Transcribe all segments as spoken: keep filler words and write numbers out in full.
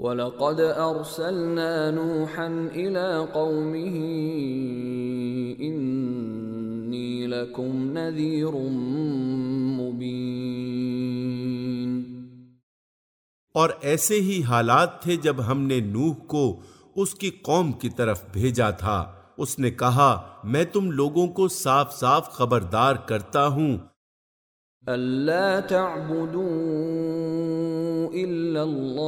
وَلَقَدْ أَرْسَلْنَا نُوحًا إِلَىٰ قَوْمِهِ إِنِّي لَكُمْ نَذِيرٌ مُّبِينٌ۔ اور ایسے ہی حالات تھے جب ہم نے نوح کو اس کی قوم کی طرف بھیجا تھا، اس نے کہا میں تم لوگوں کو صاف صاف خبردار کرتا ہوں أَلَّا تَعْبُدُوا إِلَّا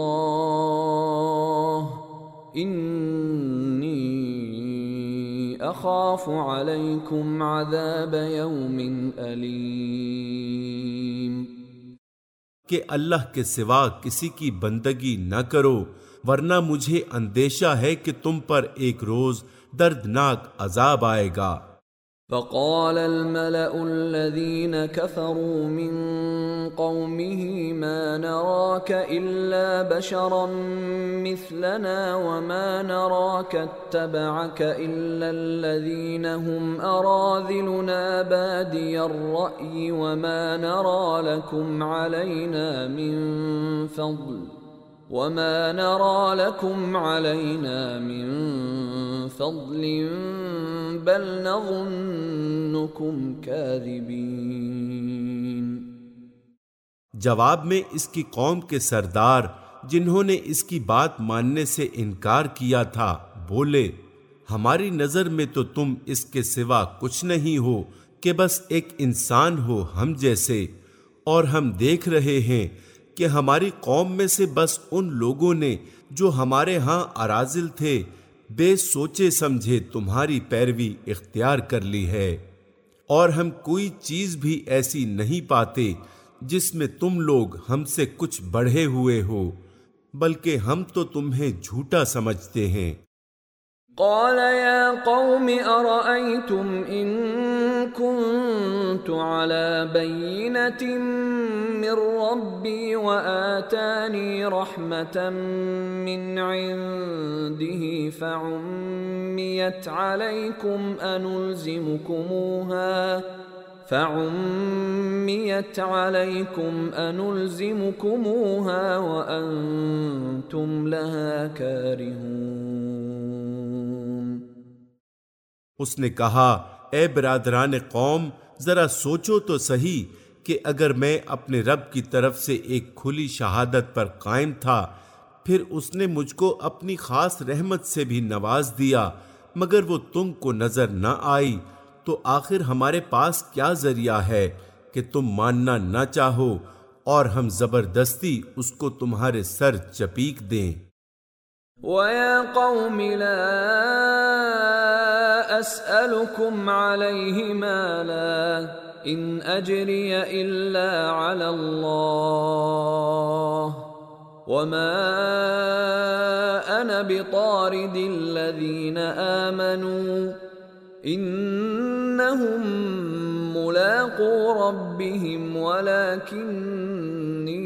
اللَّهَ إِنِّي أَخَافُ عَلَيْكُمْ عَذَابَ يَوْمٍ أَلِيمٍ، کہ اللہ کے سوا کسی کی بندگی نہ کرو، ورنہ مجھے اندیشہ ہے کہ تم پر ایک روز دردناک عذاب آئے گا۔ فقال الملأ الذين كفروا من قومه ما نراك إلا بشرا مثلنا وما نراك اتبعك إلا الذين هم أراذلنا بادي الرأي وما نرى لكم علينا من فضل وما نرى لكم علينا من فضل بل نظنكم كاذبين۔ جواب میں اس کی قوم کے سردار جنہوں نے اس کی بات ماننے سے انکار کیا تھا بولے ہماری نظر میں تو تم اس کے سوا کچھ نہیں ہو کہ بس ایک انسان ہو ہم جیسے، اور ہم دیکھ رہے ہیں کہ ہماری قوم میں سے بس ان لوگوں نے جو ہمارے ہاں اراذل تھے بے سوچے سمجھے تمہاری پیروی اختیار کر لی ہے، اور ہم کوئی چیز بھی ایسی نہیں پاتے جس میں تم لوگ ہم سے کچھ بڑھے ہوئے ہو، بلکہ ہم تو تمہیں جھوٹا سمجھتے ہیں۔ قال يا قوم أرأيتم إن كنت على بينة من ربي وآتاني رحمة من عنده فعميت عليكم أنلزمكموها فعميت عليكم أنلزمكموها وأنتم لها كارهون۔ اس نے کہا اے برادران قوم ذرا سوچو تو صحیح کہ اگر میں اپنے رب کی طرف سے ایک کھلی شہادت پر قائم تھا، پھر اس نے مجھ کو اپنی خاص رحمت سے بھی نواز دیا مگر وہ تم کو نظر نہ آئی، تو آخر ہمارے پاس کیا ذریعہ ہے کہ تم ماننا نہ چاہو اور ہم زبردستی اس کو تمہارے سر چپیک دیں۔ وَيَا قَوْمِ لَا أَسْأَلُكُمْ عَلَيْهِ مَالًا إِنْ أَجْرِيَ إِلَّا عَلَى اللَّهِ وَمَا أَنَا بِطَارِدِ الَّذِينَ آمَنُوا إِنَّهُمْ مُلَاقُو رَبِّهِمْ وَلَكِنِّي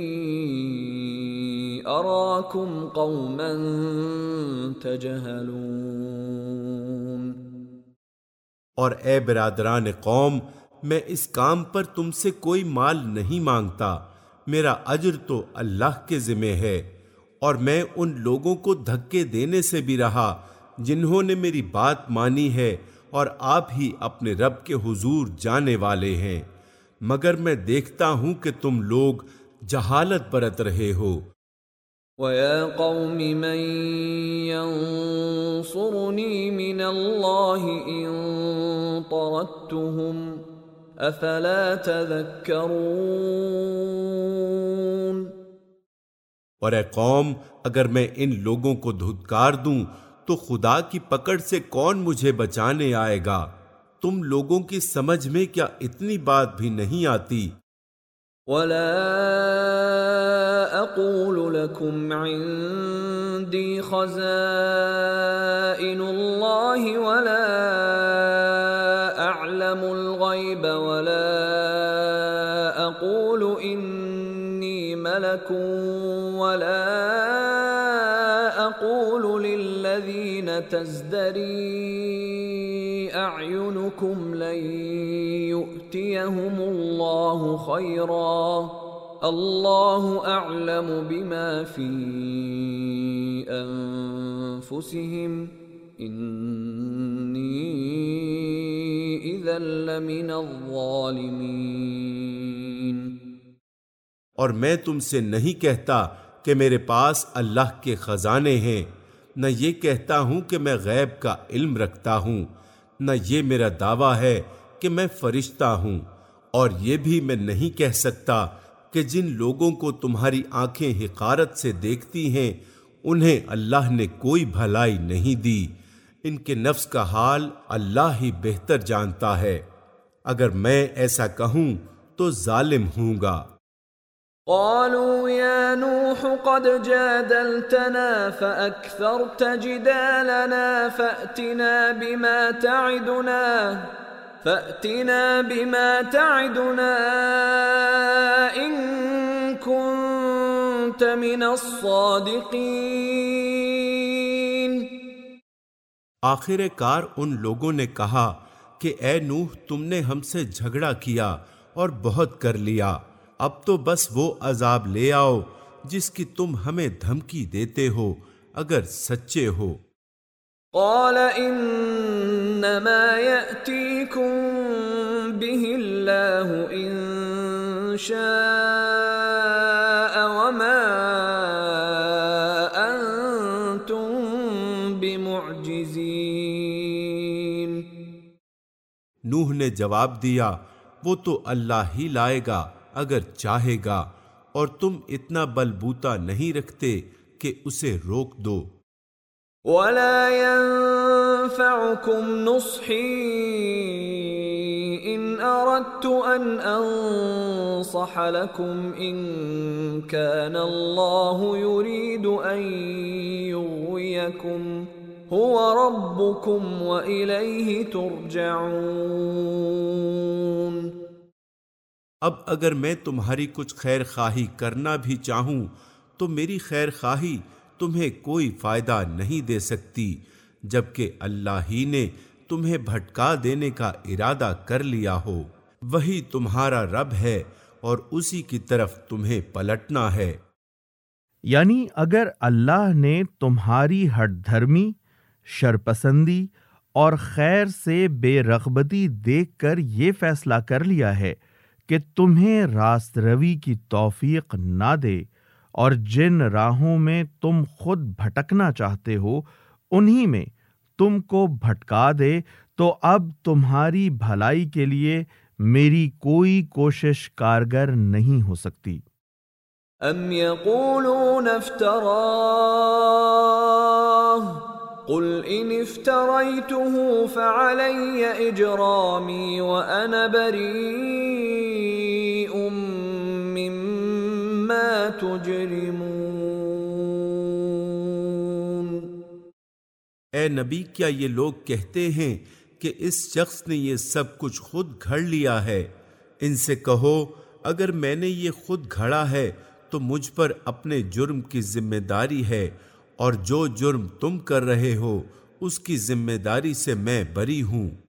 أَرَاكُمْ قَوْمًا تَجْهَلُونَ۔ اور اے برادران قوم میں اس کام پر تم سے کوئی مال نہیں مانگتا، میرا اجر تو اللہ کے ذمہ ہے، اور میں ان لوگوں کو دھکے دینے سے بھی رہا جنہوں نے میری بات مانی ہے اور آپ ہی اپنے رب کے حضور جانے والے ہیں، مگر میں دیکھتا ہوں کہ تم لوگ جہالت برت رہے ہو۔ وَيَا قَوْمِ مَن يَنصُرُنِي مِنَ اللَّهِ إِن طَرَدتُّهُمْ أَفَلَا تَذَكَّرُونَ۔ اور اے قوم اگر میں ان لوگوں کو دھتکار دوں تو خدا کی پکڑ سے کون مجھے بچانے آئے گا؟ تم لوگوں کی سمجھ میں کیا اتنی بات بھی نہیں آتی؟ وَلَا أَقُولُ لَكُمْ عِندِي خَزَائِنُ اللَّهِ وَلَا أَعْلَمُ الْغَيْبَ وَلَا أَقُولُ إِنِّي مَلَكٌ وَلَا أَقُولُ لِلَّذِينَ تَزْدَرِي أَعْيُنُكُمْ لَن يُؤْتِيَهُمُ اللَّهُ خَيْرًا اللَّهُ أَعْلَمُ بِمَا فِي بأنفسهم إني إذا لمن الظالمين۔ اور میں تم سے نہیں کہتا کہ میرے پاس اللہ کے خزانے ہیں، نہ یہ کہتا ہوں کہ میں غیب کا علم رکھتا ہوں، نہ یہ میرا دعویٰ ہے کہ میں فرشتہ ہوں، اور یہ بھی میں نہیں کہہ سکتا کہ جن لوگوں کو تمہاری آنکھیں حقارت سے دیکھتی ہیں انہیں اللہ نے کوئی بھلائی نہیں دی، ان کے نفس کا حال اللہ ہی بہتر جانتا ہے، اگر میں ایسا کہوں تو ظالم ہوں گا۔ قالوا يا نوح قد جادلتنا فأكثرت جدالنا فأتنا بما تعدنا فأتنا بما تعدنا إن كنت من الصادقين۔ آخر کار ان لوگوں نے کہا کہ اے نوح تم نے ہم سے جھگڑا کیا اور بہت کر لیا، اب تو بس وہ عذاب لے آؤ جس کی تم ہمیں دھمکی دیتے ہو اگر سچے ہو۔ قال انما يأتيكم به الله ان شاء وما انتم بمعجزين۔ نوح نے جواب دیا وہ تو اللہ ہی لائے گا اگر چاہے گا، اور تم اتنا بل بوتا نہیں رکھتے کہ اسے روک دو۔ وَلَا يَنفَعُكُمْ نُصْحِي إِنْ أَرَدْتُ أَنْ أَنصَحَ لَكُمْ إِنْ كَانَ اللَّهُ يُرِيدُ أَنْ يُغْوِيَكُمْ هُوَ رَبُّكُمْ وَإِلَيْهِ تُرْجَعُونَ۔ اب اگر میں تمہاری کچھ خیر خواہی کرنا بھی چاہوں تو میری خیر خواہی تمہیں کوئی فائدہ نہیں دے سکتی، جبکہ اللہ ہی نے تمہیں بھٹکا دینے کا ارادہ کر لیا ہو۔ وہی تمہارا رب ہے اور اسی کی طرف تمہیں پلٹنا ہے۔ یعنی اگر اللہ نے تمہاری ہٹ دھرمی، شرپسندی اور خیر سے بے رغبتی دیکھ کر یہ فیصلہ کر لیا ہے کہ تمہیں راست روی کی توفیق نہ دے اور جن راہوں میں تم خود بھٹکنا چاہتے ہو انہی میں تم کو بھٹکا دے، تو اب تمہاری بھلائی کے لیے میری کوئی کوشش کارگر نہیں ہو سکتی۔ ام یقولون افتراہ قل ان افتریته فعلی اجرامی وانا بریء مما تجرمون۔ اے نبی کیا یہ لوگ کہتے ہیں کہ اس شخص نے یہ سب کچھ خود گھڑ لیا ہے؟ ان سے کہو اگر میں نے یہ خود گھڑا ہے تو مجھ پر اپنے جرم کی ذمہ داری ہے، اور جو جرم تم کر رہے ہو اس کی ذمہ داری سے میں بری ہوں۔